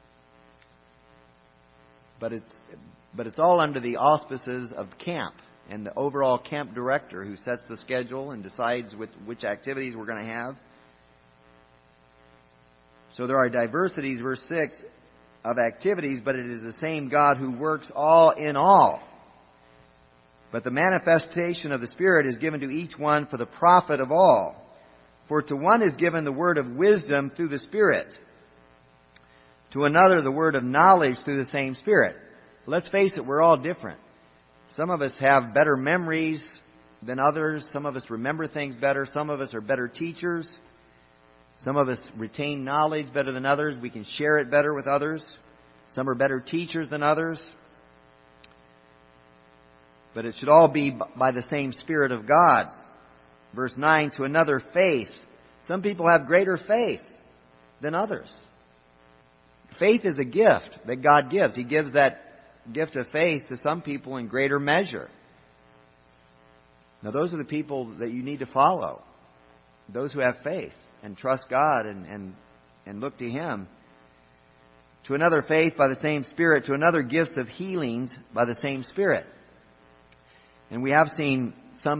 Speaker 1: but it's but it's all under the auspices of camp and the overall camp director who sets the schedule and decides which, which activities we're going to have. So there are diversities, verse six, of activities, but it is the same God who works all in all. But the manifestation of the Spirit is given to each one for the profit of all. For to one is given the word of wisdom through the Spirit, to another the word of knowledge through the same Spirit. Let's face it, we're all different. Some of us have better memories than others. Some of us remember things better. Some of us are better teachers. Some of us retain knowledge better than others. We can share it better with others. Some are better teachers than others. But it should all be by the same Spirit of God. Verse nine, to another faith. Some people have greater faith than others. Faith is a gift that God gives. He gives that gift of faith to some people in greater measure. Now those are the people that you need to follow. Those who have faith and trust God and, and, and look to Him. To another faith by the same Spirit. To another gifts of healings by the same Spirit. And we have seen some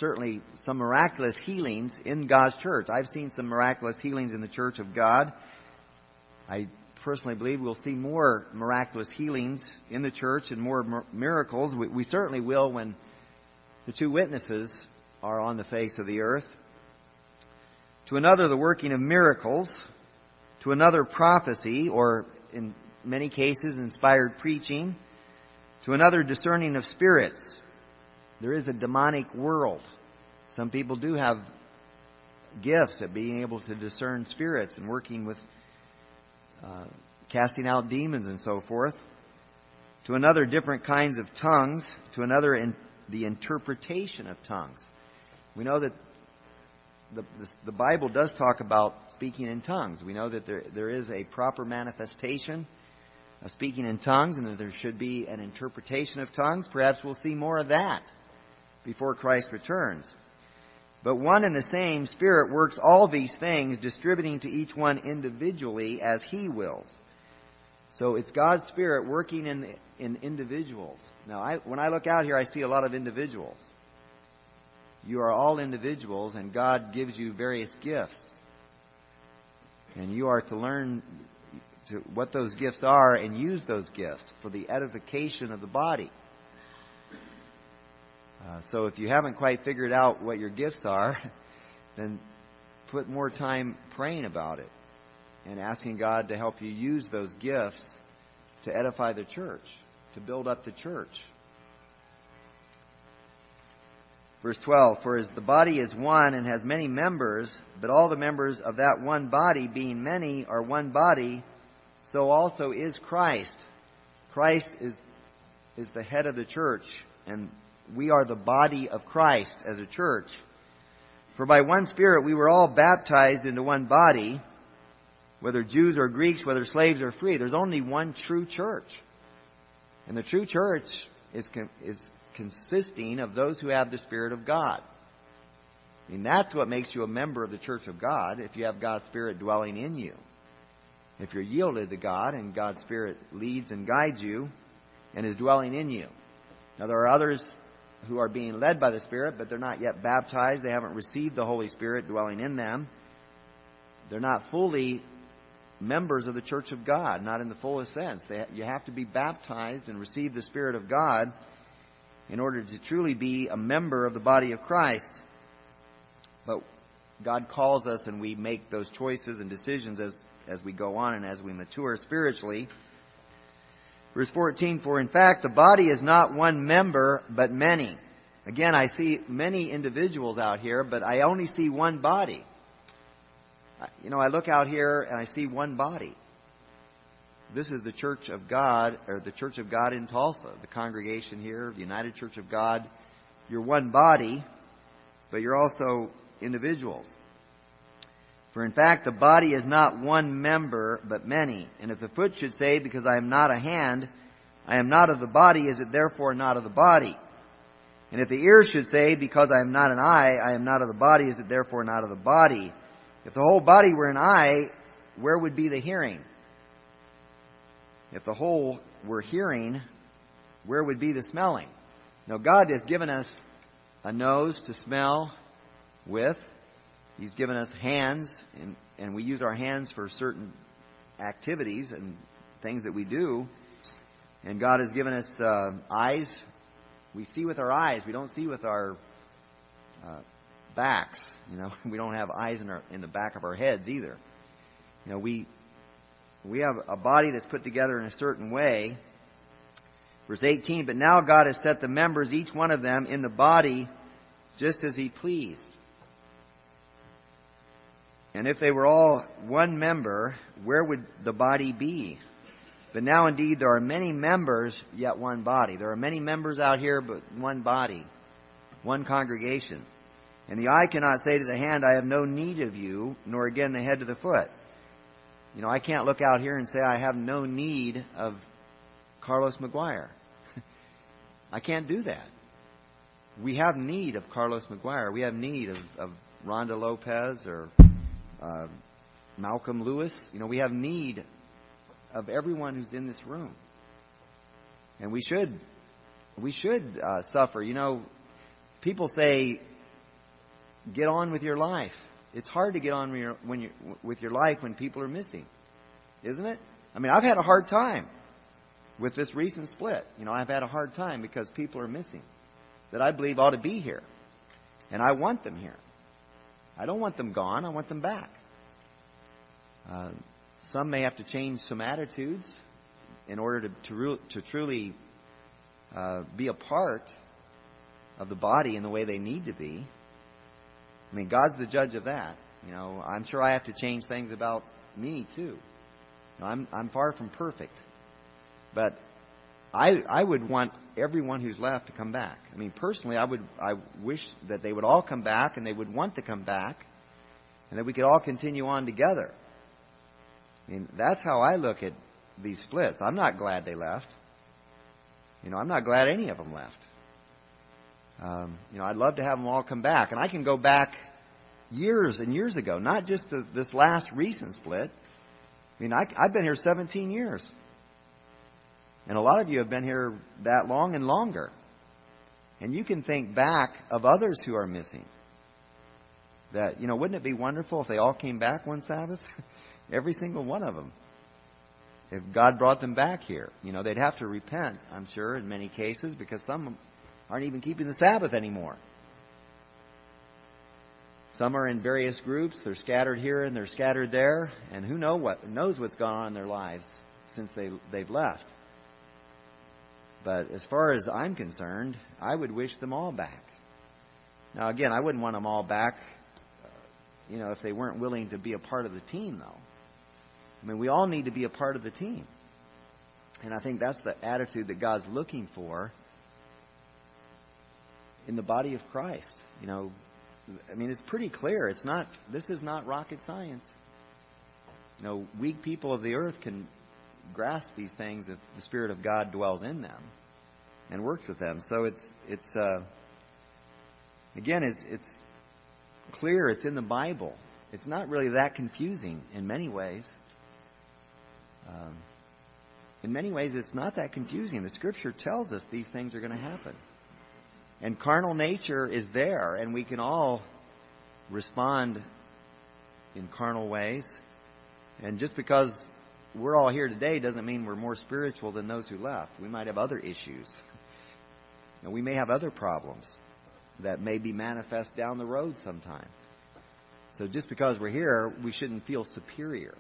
Speaker 1: certainly some miraculous healings in God's church. I've seen some miraculous healings in the church of God. I personally believe we'll see more miraculous healings in the church and more miracles. We, we certainly will when the two witnesses are on the face of the earth. To another, the working of miracles. To another, prophecy, or in many cases, inspired preaching. To another, discerning of spirits. There is a demonic world. Some people do have gifts at being able to discern spirits and working with uh, casting out demons and so forth. To another, different kinds of tongues. To another, in the interpretation of tongues. We know that the, the, the Bible does talk about speaking in tongues. We know that there, there is a proper manifestation of speaking in tongues, and that there should be an interpretation of tongues. Perhaps we'll see more of that before Christ returns. But one and the same Spirit works all these things, distributing to each one individually as He wills. So it's God's Spirit working in in individuals. Now, I, when I look out here, I see a lot of individuals. You are all individuals, and God gives you various gifts. And you are to learn to what those gifts are and use those gifts for the edification of the body. Uh, so if you haven't quite figured out what your gifts are, then put more time praying about it and asking God to help you use those gifts to edify the church, to build up the church. Verse twelve, for as the body is one and has many members, but all the members of that one body, being many, are one body, so also is Christ. Christ is, is the head of the church, and we are the body of Christ as a church. For by one Spirit we were all baptized into one body, whether Jews or Greeks, whether slaves or free. There's only one true church. And the true church is is consisting of those who have the Spirit of God. I mean, that's what makes you a member of the church of God, if you have God's Spirit dwelling in you. If you're yielded to God and God's Spirit leads and guides you and is dwelling in you. Now, there are others who are being led by the Spirit, but they're not yet baptized. They haven't received the Holy Spirit dwelling in them. They're not fully members of the church of God, not in the fullest sense. They, you have to be baptized and receive the Spirit of God in order to truly be a member of the body of Christ. But God calls us, and we make those choices and decisions as, as we go on and as we mature spiritually. Verse fourteen, for in fact the body is not one member, but many. Again, I see many individuals out here, but I only see one body. You know, I look out here and I see one body. This is the Church of God, or the Church of God in Tulsa, the congregation here, the United Church of God. You're one body, but you're also individuals. For in fact, the body is not one member, but many. And if the foot should say, because I am not a hand, I am not of the body, is it therefore not of the body? And if the ear should say, because I am not an eye, I am not of the body, is it therefore not of the body? If the whole body were an eye, where would be the hearing? If the whole were hearing, where would be the smelling? Now, God has given us a nose to smell with. He's given us hands, and, and we use our hands for certain activities and things that we do. And God has given us uh, eyes. We see with our eyes. We don't see with our uh, backs. You know, we don't have eyes in our in the back of our heads either. You know, we we have a body that's put together in a certain way. Verse eighteen, but now God has set the members, each one of them, in the body just as He pleased. And if they were all one member, where would the body be? But now indeed there are many members, yet one body. There are many members out here, but one body, one congregation. And the eye cannot say to the hand, I have no need of you, nor again the head to the foot. You know, I can't look out here and say I have no need of Carlos McGuire. I can't do that. We have need of Carlos McGuire. We have need of, of Rhonda Lopez or uh, Malcolm Lewis. You know, we have need of everyone who's in this room. And we should, we should uh, suffer. You know, people say get on with your life. It's hard to get on when you're, when you with your life when people are missing, isn't it? I mean, I've had a hard time with this recent split. You know, I've had a hard time because people are missing that I believe ought to be here. And I want them here. I don't want them gone. I want them back. Uh, some may have to change some attitudes in order to, to, to truly uh, be a part of the body in the way they need to be. I mean, God's the judge of that. You know, I'm sure I have to change things about me too. You know, I'm I'm far from perfect, but I I would want everyone who's left to come back. I mean, personally, I would I wish that they would all come back and they would want to come back, and that we could all continue on together. I mean, that's how I look at these splits. I'm not glad they left. You know, I'm not glad any of them left. Um, you know, I'd love to have them all come back. And I can go back years and years ago, not just the, this last recent split. I mean, I, I've been here seventeen years. And a lot of you have been here that long and longer. And you can think back of others who are missing. That, you know, wouldn't it be wonderful if they all came back one Sabbath? Every single one of them. If God brought them back here. You know, they'd have to repent, I'm sure, in many cases, because some aren't even keeping the Sabbath anymore. Some are in various groups. They're scattered here and they're scattered there. And who know what, knows what's gone on in their lives since they, they've left. But as far as I'm concerned, I would wish them all back. Now, again, I wouldn't want them all back, uh, you know, if they weren't willing to be a part of the team, though. I mean, we all need to be a part of the team. And I think that's the attitude that God's looking for in the body of Christ. You know, I mean, it's pretty clear. It's not, this is not rocket science. You know, weak people of the earth can grasp these things if the Spirit of God dwells in them and works with them. So it's, it's, uh, again, it's, it's clear. It's in the Bible. It's not really that confusing in many ways. Um, in many ways, it's not that confusing. The Scripture tells us these things are going to happen. And carnal nature is there, and we can all respond in carnal ways. And just because we're all here today doesn't mean we're more spiritual than those who left. We might have other issues. And we may have other problems that may be manifest down the road sometime. So just because we're here, we shouldn't feel superior.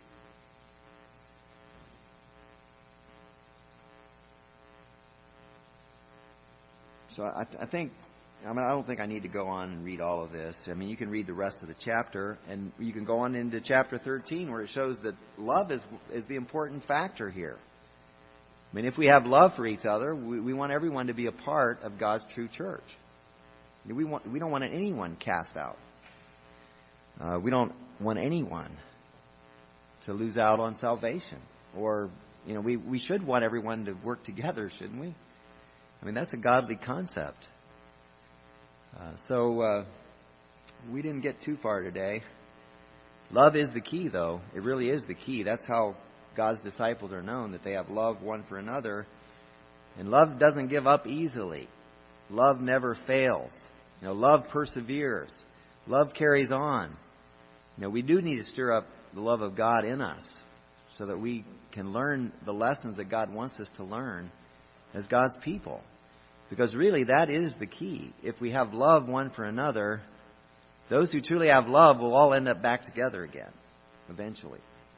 Speaker 1: So I, I think, I mean, I don't think I need to go on and read all of this. I mean, you can read the rest of the chapter, and you can go on into chapter thirteen, where it shows that love is is the important factor here. I mean, if we have love for each other, we, we want everyone to be a part of God's true church. We want we don't want anyone cast out. Uh, we don't want anyone to lose out on salvation, or you know, we we should want everyone to work together, shouldn't we? I mean, that's a godly concept. Uh, so uh, we didn't get too far today. Love is the key, though. It really is the key. That's how God's disciples are known, that they have love one for another. And love doesn't give up easily. Love never fails. You know, love perseveres. Love carries on. You know, we do need to stir up the love of God in us so that we can learn the lessons that God wants us to learn as God's people. Because really, that is the key. If we have love one for another, those who truly have love will all end up back together again, eventually.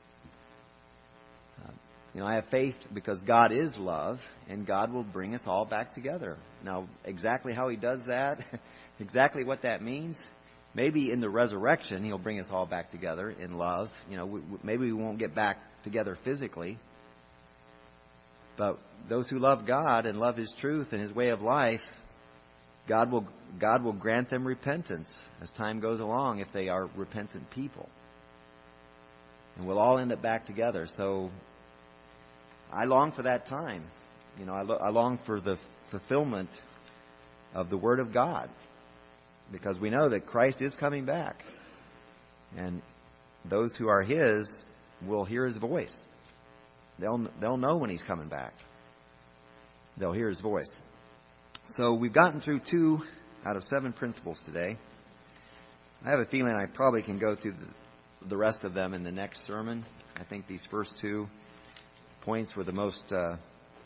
Speaker 1: Uh, you know, I have faith because God is love, and God will bring us all back together. Now, exactly how He does that, exactly what that means, maybe in the resurrection He'll bring us all back together in love. You know, we, maybe we won't get back together physically. But those who love God and love His truth and His way of life, God will God will grant them repentance as time goes along if they are repentant people. And we'll all end up back together. So I long for that time. You know, I, lo- I long for the fulfillment of the Word of God, because we know that Christ is coming back. And those who are His will hear His voice. They'll they'll know when He's coming back. They'll hear His voice. So we've gotten through two out of seven principles today. I have a feeling I probably can go through the, the rest of them in the next sermon. I think these first two points were the most, uh,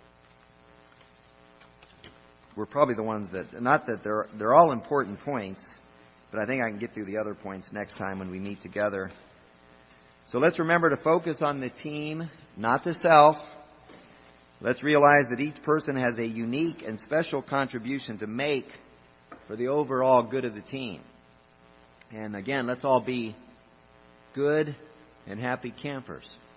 Speaker 1: were probably the ones that, not that they're, they're all important points, but I think I can get through the other points next time when we meet together. So let's remember to focus on the team, not the self. Let's realize that each person has a unique and special contribution to make for the overall good of the team. And again, let's all be good and happy campers.